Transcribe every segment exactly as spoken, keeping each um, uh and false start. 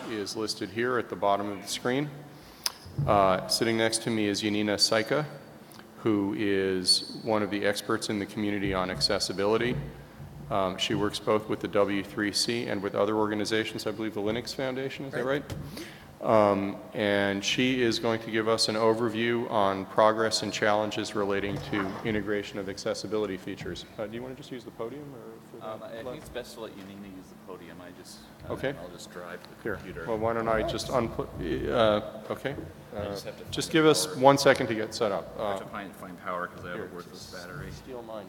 is listed here at the bottom of the screen. Uh, sitting next to me is Yanina Saika, who is one of the experts in the community on accessibility. Um, she works both with the W three C and with other organizations, I believe the Linux Foundation, is right. that right? Um, and she is going to give us an overview on progress and challenges relating to integration of accessibility features. Uh, do you want to just use the podium? Or for um, I that? think it's best to let Yanina use the podium. I just, uh, okay. I'll just drive the Here. computer. Well, why don't I just unput, uh, okay. Uh, just have to just give us one second to get set up. I Uh, have to find, find power because I have here, a worthless battery. Steal mine.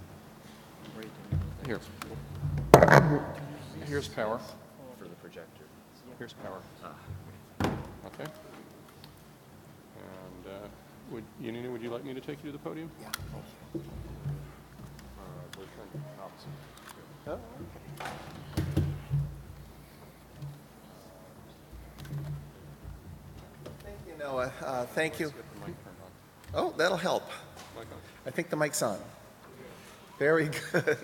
Here. Here's power. For the projector. Here's power. Ah. Okay. And uh, would, Yanina, would you like me to take you to the podium? Yeah. Uh, we're turned opposite. Oh, okay. Thank you, Noah. Uh, thank you. Let's get the mic turned on. Oh, that'll help. Mic on. I think the mic's on. Very good.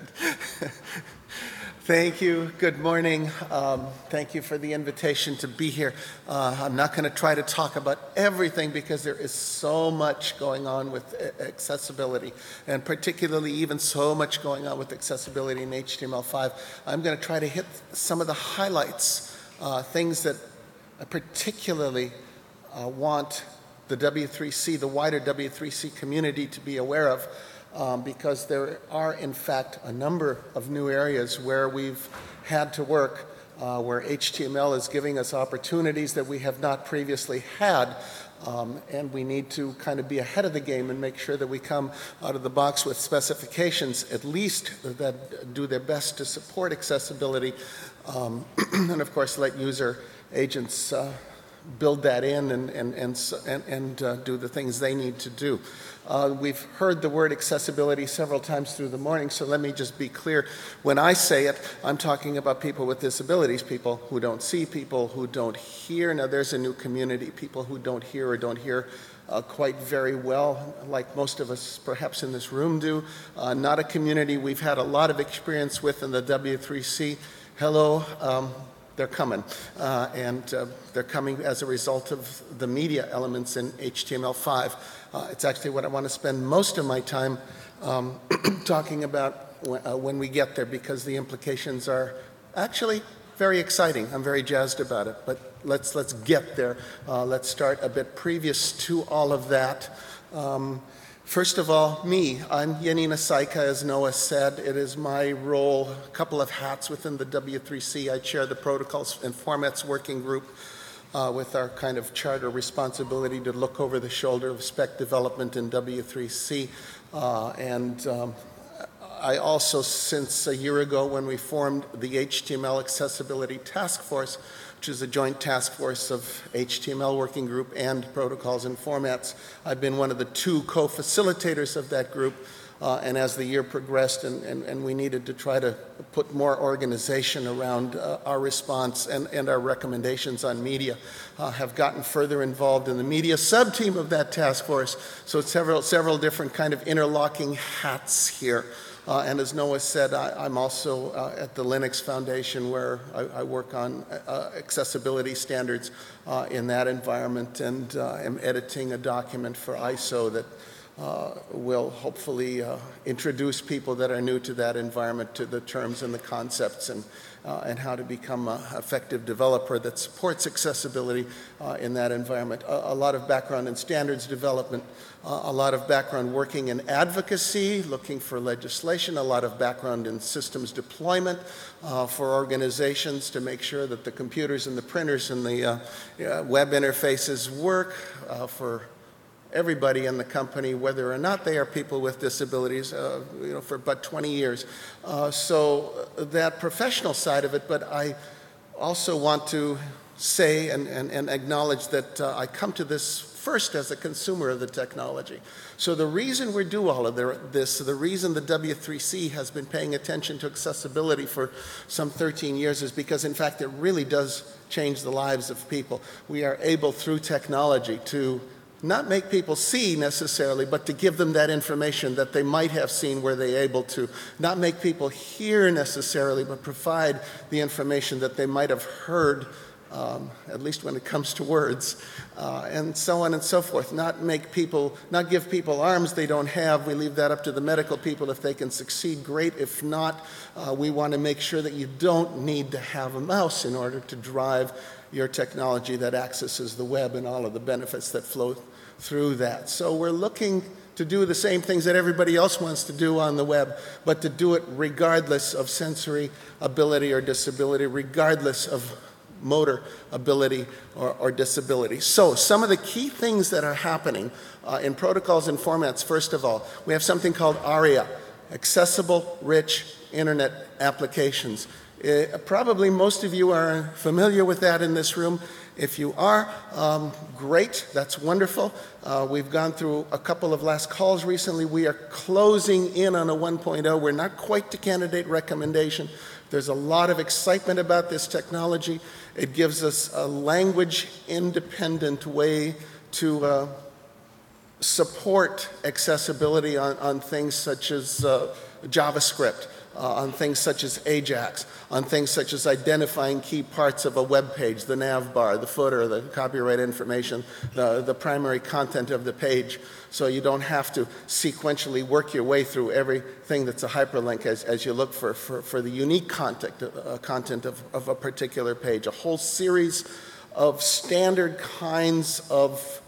Thank you. Good morning. Um, thank you for the invitation to be here. Uh, I'm not going to try to talk about everything because there is so much going on with accessibility, and particularly even so much going on with accessibility in H T M L five. I'm going to try to hit some of the highlights, uh, things that I particularly uh, want the W three C, the wider W three C community to be aware of. Um, because there are, in fact, a number of new areas where we've had to work, uh, where H T M L is giving us opportunities that we have not previously had, um, and we need to kind of be ahead of the game and make sure that we come out of the box with specifications, at least that do their best to support accessibility, um, and of course let user agents uh, build that in and, and, and, and, and uh, do the things they need to do. Uh, we've heard the word accessibility several times through the morning, so let me just be clear. When I say it, I'm talking about people with disabilities, people who don't see, people who don't hear. Now, there's a new community, people who don't hear or don't hear uh, quite very well, like most of us perhaps in this room do. Uh, not a community we've had a lot of experience with in the W three C. Hello. Um, They're coming, uh, and uh, they're coming as a result of the media elements in H T M L five. Uh, it's actually what I want to spend most of my time um, talking about when, uh, when we get there, because the implications are actually very exciting. I'm very jazzed about it, but let's, let's get there. Uh, let's start a bit previous to all of that. Um, First of all, me. I'm Yanina Saika, as Noah said. It is my role, a couple of hats within the W three C. I chair the Protocols and Formats Working Group uh, with our kind of charter responsibility to look over the shoulder of spec development in W three C. Uh, and um, I also, since a year ago when we formed the H T M L Accessibility Task Force, which is a joint task force of H T M L Working Group and Protocols and Formats. I've been one of the two co-facilitators of that group, uh, and as the year progressed and, and, and we needed to try to put more organization around uh, our response and, and our recommendations on media, uh, have gotten further involved in the media sub-team of that task force. So several, several different kind of interlocking hats here. Uh, and as Noah said, I, I'm also uh, at the Linux Foundation, where I, I work on uh, accessibility standards uh, in that environment, and uh, am editing a document for I S O that uh, will hopefully uh, introduce people that are new to that environment to the terms and the concepts, and Uh, and how to become an effective developer that supports accessibility uh, in that environment. A, a lot of background in standards development, uh, a lot of background working in advocacy, looking for legislation, a lot of background in systems deployment uh, for organizations to make sure that the computers and the printers and the uh, uh, web interfaces work uh, for everybody in the company, whether or not they are people with disabilities, uh, you know, for about twenty years. Uh, so that professional side of it, but I also want to say and, and, and acknowledge that uh, I come to this first as a consumer of the technology. So the reason we do all of this, the reason the W three C has been paying attention to accessibility for some thirteen years is because, in fact, it really does change the lives of people. We are able, through technology, to not make people see necessarily, but to give them that information that they might have seen were they able to. Not make people hear necessarily, but provide the information that they might have heard um, at least when it comes to words, uh, and so on and so forth. Not make people, not give people arms they don't have. We leave that up to the medical people. If they can succeed, great. If not, uh, we want to make sure that you don't need to have a mouse in order to drive your technology that accesses the web and all of the benefits that flow through that. So we're looking to do the same things that everybody else wants to do on the web, but to do it regardless of sensory ability or disability, regardless of motor ability or, or disability. So some of the key things that are happening uh, in protocols and formats, first of all, we have something called ARIA, Accessible Rich Internet Applications. Uh, probably most of you are familiar with that in this room. If you are, um, great, that's wonderful. Uh, we've gone through a couple of last calls recently. We are closing in on a one point oh. We're not quite to candidate recommendation. There's a lot of excitement about this technology. It gives us a language-independent way to uh, support accessibility on, on things such as uh, JavaScript, uh, on things such as AJAX, on things such as identifying key parts of a web page, the nav bar, the footer, the copyright information, the, the primary content of the page. So you don't have to sequentially work your way through everything that's a hyperlink as, as you look for, for, for the unique content, uh, content of, of a particular page. A whole series of standard kinds of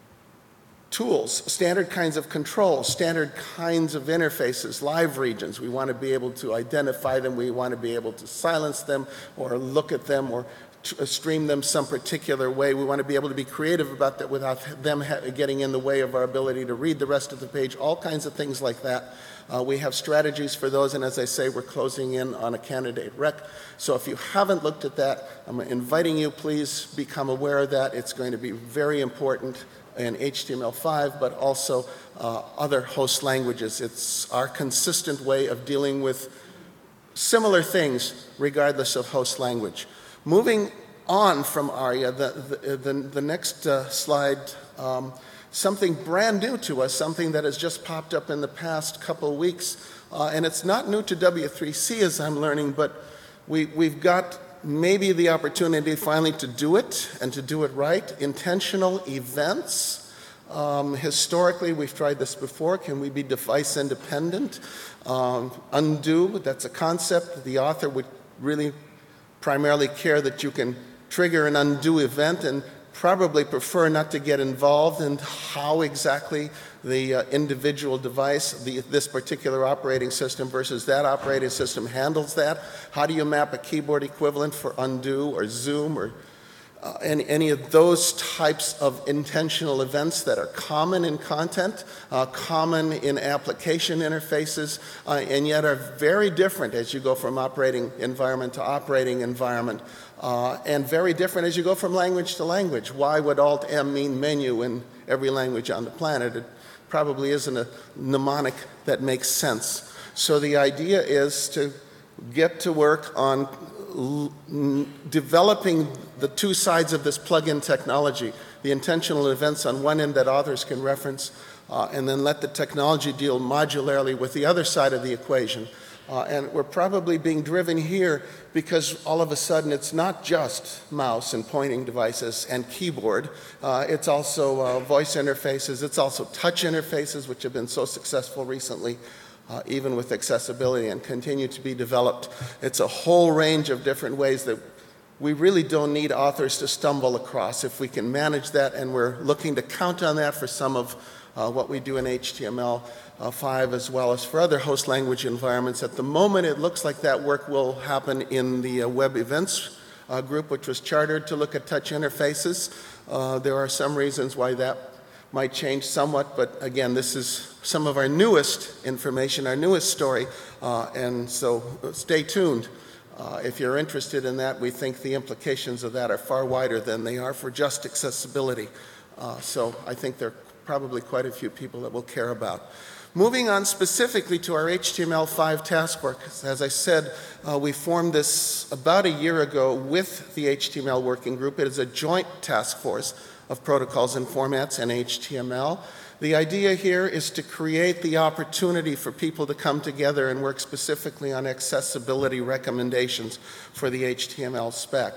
tools, standard kinds of controls, standard kinds of interfaces, live regions. We want to be able to identify them. We want to be able to silence them or look at them or stream them some particular way. We want to be able to be creative about that without them getting in the way of our ability to read the rest of the page, all kinds of things like that. Uh, we have strategies for those, and as I say, we're closing in on a candidate rec. So if you haven't looked at that, I'm inviting you, please become aware of that. It's going to be very important in H T M L five, but also uh, other host languages. It's our consistent way of dealing with similar things regardless of host language. Moving on from ARIA, the, the, the, the next uh, slide, um, something brand new to us, something that has just popped up in the past couple weeks, uh, and it's not new to W three C as I'm learning, but we, we've got maybe the opportunity finally to do it and to do it right. Intentional events. Um, historically, we've tried this before. Can we be device independent? Um, undo, that's a concept. The author would really primarily care that you can trigger an undo event and probably prefer not to get involved in how exactly the uh, individual device, the, this particular operating system versus that operating system handles that. How do you map a keyboard equivalent for undo or zoom or uh, any, any of those types of intentional events that are common in content, uh, common in application interfaces, uh, and yet are very different as you go from operating environment to operating environment. Uh, and very different as you go from language to language. Why would Alt-M mean menu in every language on the planet? It probably isn't a mnemonic that makes sense. So the idea is to get to work on l- n- developing the two sides of this plug-in technology, the intentional events on one end that authors can reference, uh, and then let the technology deal modularly with the other side of the equation. Uh, and we're probably being driven here because all of a sudden it's not just mouse and pointing devices and keyboard. Uh, it's also uh, voice interfaces. It's also touch interfaces, which have been so successful recently, uh, even with accessibility, and continue to be developed. It's a whole range of different ways that we really don't need authors to stumble across if we can manage that, and we're looking to count on that for some of uh, what we do in H T M L five as well as for other host language environments. At the moment, it looks like that work will happen in the uh, web events uh, group, which was chartered to look at touch interfaces. Uh, there are some reasons why that might change somewhat, but again, this is some of our newest information, our newest story, uh, and so stay tuned. Uh, if you're interested in that, we think the implications of that are far wider than they are for just accessibility. Uh, so I think there are probably quite a few people that will care about. Moving on specifically to our H T M L five task force, as I said, uh, we formed this about a year ago with the H T M L working group. It is a joint task force of protocols and formats and H T M L. The idea here is to create the opportunity for people to come together and work specifically on accessibility recommendations for the H T M L spec.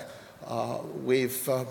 Uh, we've uh,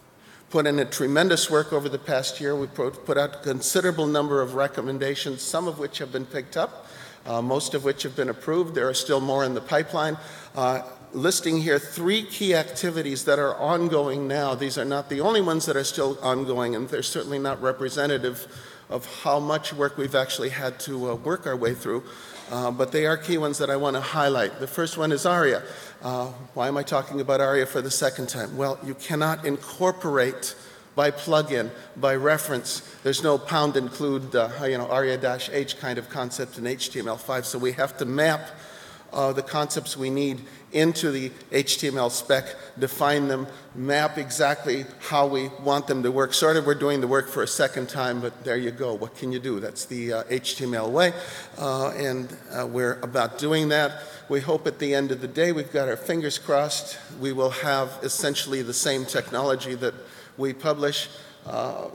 put in a tremendous work over the past year. We put out a considerable number of recommendations, some of which have been picked up, uh, most of which have been approved. There are still more in the pipeline. Uh, listing here three key activities that are ongoing now. These are not the only ones that are still ongoing, and they're certainly not representative of how much work we've actually had to uh, work our way through. Uh, but they are key ones that I want to highlight. The first one is ARIA. Uh, why am I talking about ARIA for the second time? Well, you cannot incorporate by plugin, by reference. There's no pound include, uh, you know, ARIA-H kind of concept in H T M L five, so we have to map uh, the concepts we need into the H T M L spec, define them, map exactly how we want them to work. Sort of we're doing the work for a second time, but there you go. What can you do? That's the uh, H T M L way, uh, and uh, we're about doing that. We hope at the end of the day, we've got our fingers crossed, we will have essentially the same technology that we publish uh,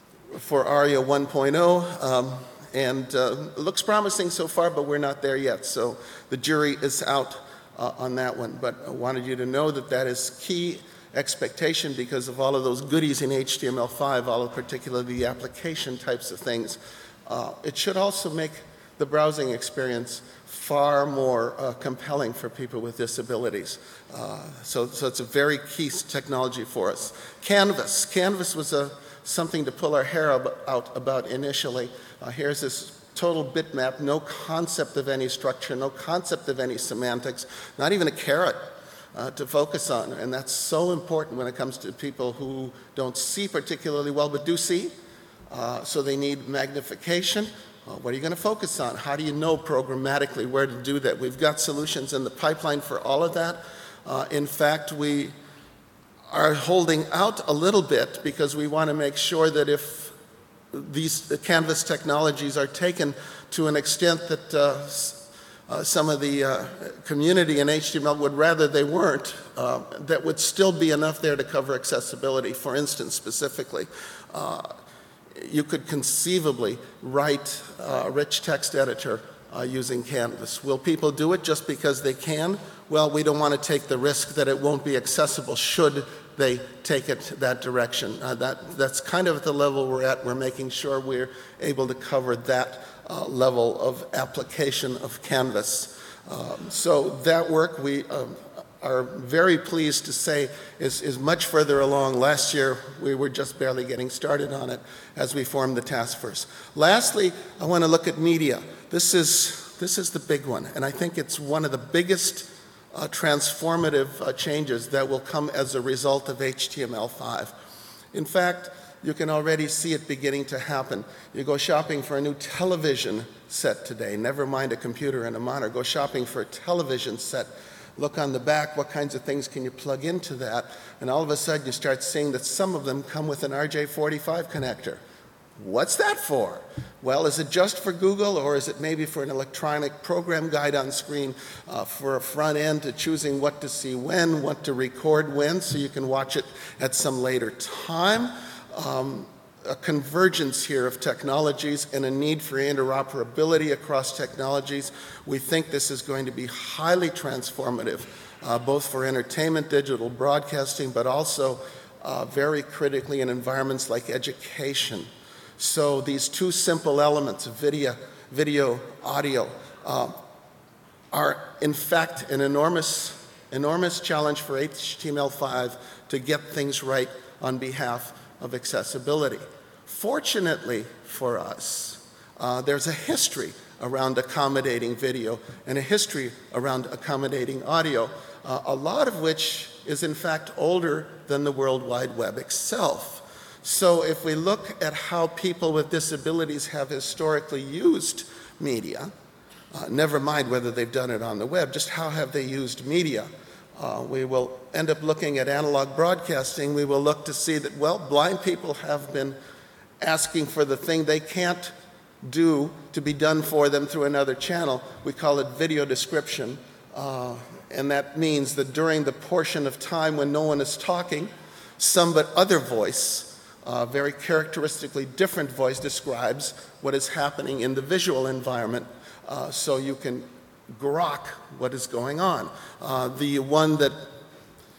for ARIA one point oh. Um, and uh, it looks promising so far, but we're not there yet. So the jury is out Uh, on that one, but I wanted you to know that that is key expectation because of all of those goodies in H T M L five, all of particularly the application types of things. Uh, it should also make the browsing experience far more uh, compelling for people with disabilities. Uh, so, so it's a very key technology for us. Canvas. Canvas was a, something to pull our hair ab out about initially. Uh, here's this total bitmap, no concept of any structure, no concept of any semantics, not even a caret uh, to focus on. And that's so important when it comes to people who don't see particularly well but do see. Uh, so they need magnification. Uh, what are you going to focus on? How do you know programmatically where to do that? We've got solutions in the pipeline for all of that. Uh, in fact, we are holding out a little bit because we want to make sure that if these the Canvas technologies are taken to an extent that uh, uh, some of the uh, community in H T M L would rather they weren't, uh, that would still be enough there to cover accessibility. For instance, specifically, uh, you could conceivably write a rich text editor uh, using Canvas. Will people do it just because they can? Well, we don't want to take the risk that it won't be accessible should they take it that direction. Uh, that, that's kind of at the level we're at. We're making sure we're able to cover that uh, level of application of Canvas. Um, so that work we um, are very pleased to say is, is much further along. Last year we were just barely getting started on it as we formed the task force. Lastly, I want to look at media. This is, this is the big one, and I think it's one of the biggest Uh, transformative uh, changes that will come as a result of H T M L five. In fact, you can already see it beginning to happen. You go shopping for a new television set today, never mind a computer and a monitor. Go shopping for a television set. Look on the back, what kinds of things can you plug into that? And all of a sudden you start seeing that some of them come with an R J forty-five connector. What's that for? Well, is it just for Google, or is it maybe for an electronic program guide on screen uh, for a front end to choosing what to see when, what to record when, so you can watch it at some later time? Um, a convergence here of technologies and a need for interoperability across technologies. We think this is going to be highly transformative, uh, both for entertainment, digital broadcasting, but also uh, very critically in environments like education. So these two simple elements of video, video audio, uh, are in fact an enormous, enormous challenge for H T M L five to get things right on behalf of accessibility. Fortunately for us, uh, there's a history around accommodating video and a history around accommodating audio, uh, a lot of which is in fact older than the World Wide Web itself. So if we look at how people with disabilities have historically used media, uh, never mind whether they've done it on the web, just how have they used media, uh, we will end up looking at analog broadcasting. We will look to see that, well, blind people have been asking for the thing they can't do to be done for them through another channel. We call it video description, uh, and that means that during the portion of time when no one is talking, some but other voice, a very characteristically different voice, describes what is happening in the visual environment, uh, so you can grok what is going on. Uh, the one that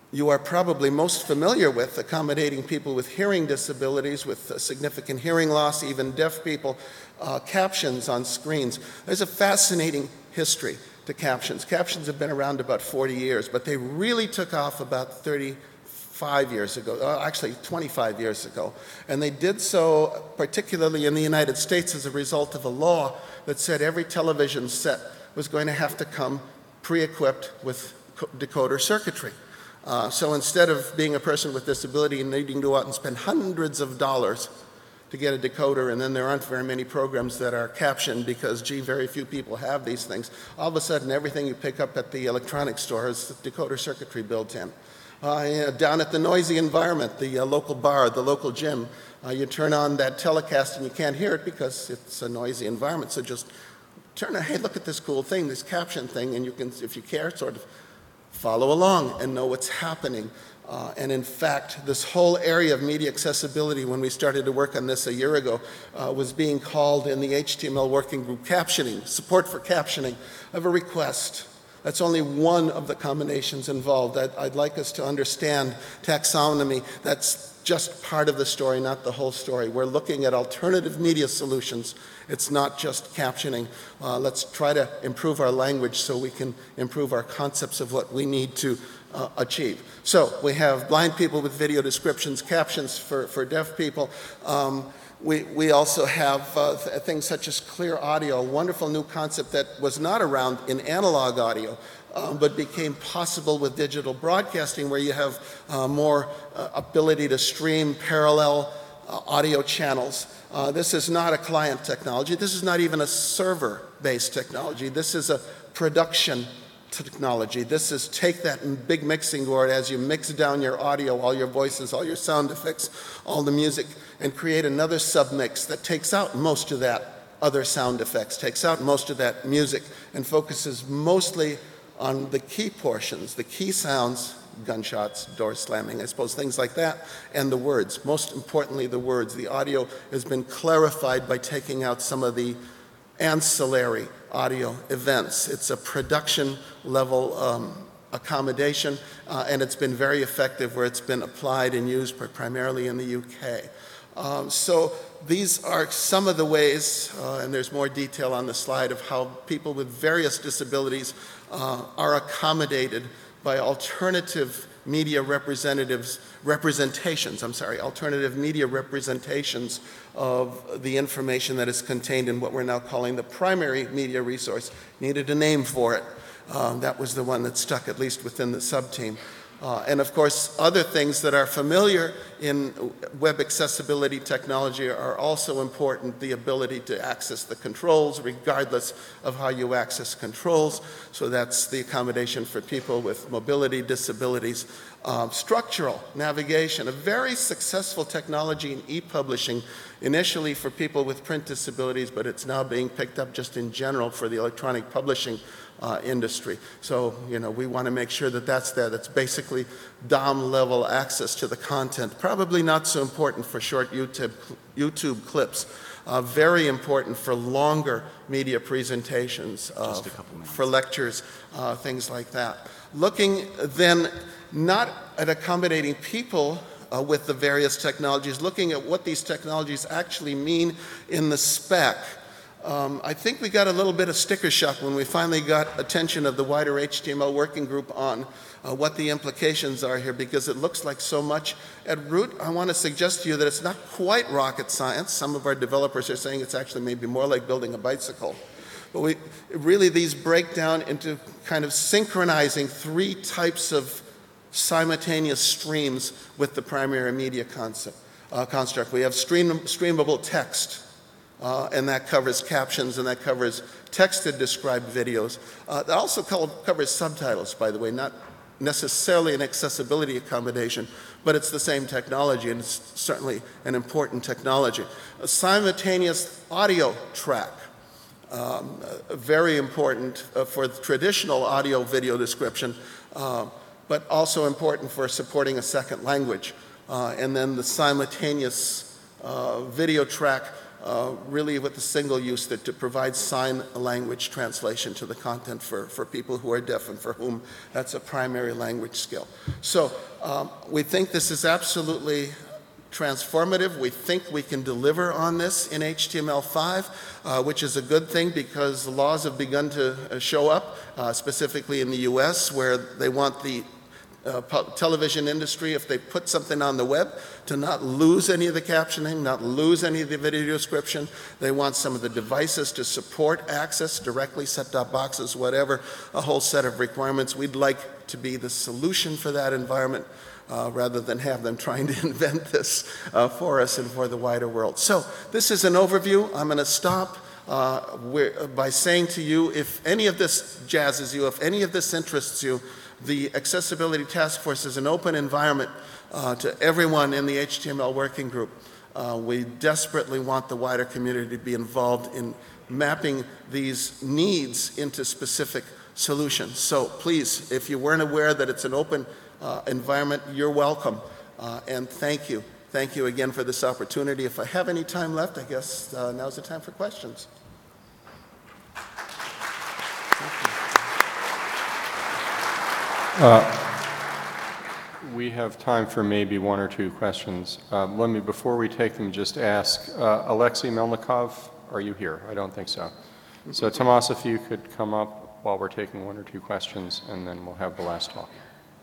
you are probably most familiar with, accommodating people with hearing disabilities, with uh, significant hearing loss, even deaf people, uh, captions on screens. There's a fascinating history to captions. Captions have been around about forty years, but they really took off about thirty-five years ago, uh, actually twenty-five years ago. And they did so particularly in the United States as a result of a law that said every television set was going to have to come pre-equipped with decoder circuitry. Uh, so instead of being a person with disability and needing to go out and spend hundreds of dollars to get a decoder, and then there aren't very many programs that are captioned because, gee, very few people have these things, all of a sudden everything you pick up at the electronics store is decoder circuitry built in. Uh, yeah, down at the noisy environment, the uh, local bar, the local gym, uh, you turn on that telecast and you can't hear it because it's a noisy environment, so just turn on, hey, look at this cool thing, this caption thing, and you can, if you care, sort of follow along and know what's happening. Uh, and in fact, this whole area of media accessibility, when we started to work on this a year ago, uh, was being called in the H T M L working group captioning, support for captioning of a request. That's only one of the combinations involved. I'd, I'd like us to understand taxonomy. That's just part of the story, not the whole story. We're looking at alternative media solutions. It's not just captioning. Uh, let's try to improve our language so we can improve our concepts of what we need to uh, achieve. So we have blind people with video descriptions, captions for, for deaf people. Um, we, we also have uh, th things such as clear audio, a wonderful new concept that was not around in analog audio, Um, but became possible with digital broadcasting, where you have uh, more uh, ability to stream parallel uh, audio channels. Uh, this is not a client technology. This is not even a server-based technology. This is a production technology. This is take that big mixing board as you mix down your audio, all your voices, all your sound effects, all the music, and create another submix that takes out most of that other sound effects, takes out most of that music, and focuses mostly on the key portions, the key sounds, gunshots, door slamming, I suppose, things like that, and the words. Most importantly, the words. The audio has been clarified by taking out some of the ancillary audio events. It's a production level um, accommodation, uh, and it's been very effective where it's been applied and used primarily in the U K. Um, so these are some of the ways, uh, and there's more detail on the slide, of how people with various disabilities uh, are accommodated by alternative media representatives, representations, I'm sorry, alternative media representations of the information that is contained in what we're now calling the primary media resource. Needed a name for it. Um, that was the one that stuck, at least within the sub-team. Uh, and of course, other things that are familiar in web accessibility technology are also important. The ability to access the controls regardless of how you access controls. So that's the accommodation for people with mobility disabilities. Uh, structural navigation, a very successful technology in e-publishing, initially for people with print disabilities, but it's now being picked up just in general for the electronic publishing Uh, industry. So, you know, we want to make sure that that's there. That's basically D O M level access to the content. Probably not so important for short YouTube, YouTube clips. Uh, very important for longer media presentations, uh, Just a couple minutes. for lectures, uh, things like that. Looking then not at accommodating people uh, with the various technologies, looking at what these technologies actually mean in the spec. Um, I think we got a little bit of sticker shock when we finally got attention of the wider H T M L working group on uh, what the implications are here, because it looks like so much. At root, I want to suggest to you that it's not quite rocket science. Some of our developers are saying it's actually maybe more like building a bicycle. But we, really these break down into kind of synchronizing three types of simultaneous streams with the primary media concept, uh, construct. We have stream, streamable text. Uh, and that covers captions, and that covers texted described videos. Uh, that also co covers subtitles, by the way, not necessarily an accessibility accommodation, but it's the same technology, and it's certainly an important technology. A simultaneous audio track, um, uh, very important uh, for traditional audio video description, uh, but also important for supporting a second language. Uh, and then the simultaneous uh, video track uh, really with the single use that to provide sign language translation to the content for, for people who are deaf and for whom that's a primary language skill. So um, we think this is absolutely transformative. We think we can deliver on this in H T M L five, uh, which is a good thing because the laws have begun to uh, show up, uh, specifically in the U S, where they want the uh, television industry, if they put something on the web, to not lose any of the captioning, not lose any of the video description. They want some of the devices to support access directly, set-top boxes, whatever, a whole set of requirements. We'd like to be the solution for that environment, Uh, rather than have them trying to invent this uh, for us and for the wider world. So this is an overview. I'm going to stop uh, by saying to you, if any of this jazzes you, if any of this interests you, the Accessibility Task Force is an open environment uh, to everyone in the H T M L working group. Uh, we desperately want the wider community to be involved in mapping these needs into specific solutions. So please, if you weren't aware that it's an open Uh, environment, you're welcome, uh, and thank you. Thank you again for this opportunity. If I have any time left, I guess uh, now's the time for questions. Uh, we have time for maybe one or two questions. Uh, let me, before we take them, just ask, uh, Alexei Melnikov, are you here? I don't think so. So Tomas, if you could come up while we're taking one or two questions, and then we'll have the last talk.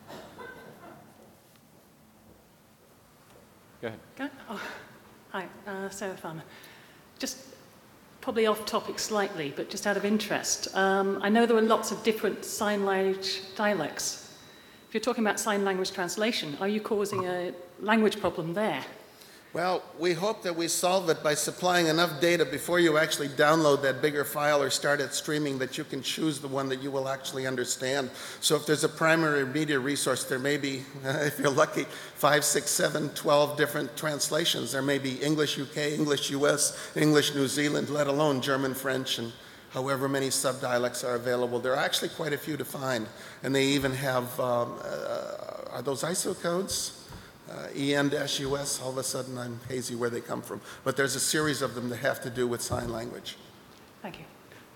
Go ahead. Go? Oh, hi, uh, Sarah Farmer. Just probably off topic slightly, but just out of interest. Um, I know there are lots of different sign language dialects. If you're talking about sign language translation, are you causing a language problem there? Well, we hope that we solve it by supplying enough data before you actually download that bigger file or start it streaming that you can choose the one that you will actually understand. So if there's a primary media resource, there may be, if you're lucky, five, six, seven, twelve different translations. There may be English U K, English U S, English New Zealand, let alone German, French, and however many subdialects are available. There are actually quite a few to find. And they even have, um, uh, are those I S O codes? Uh, E N U S, all of a sudden I'm hazy where they come from. But there's a series of them that have to do with sign language. Thank you.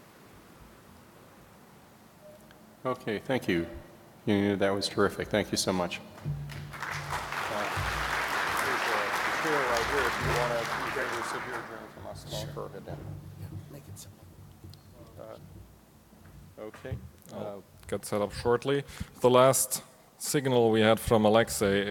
Okay, thank you. You knew that was terrific. Thank you so much. Make it simple. Okay. I'll get set up shortly. The last signal we had from Alexei